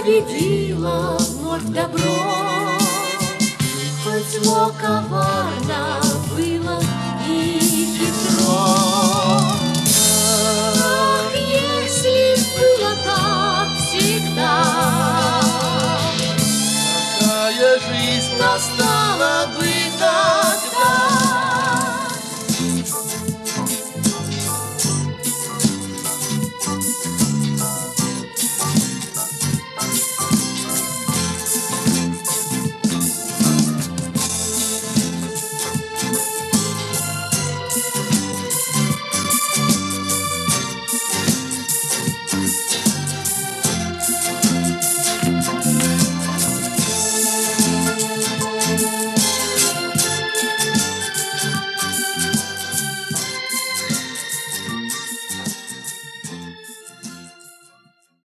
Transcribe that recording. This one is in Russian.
победила вновь добро. Хоть зло коварно было и хитро. Ах, если б было так всегда, какая жизнь настала.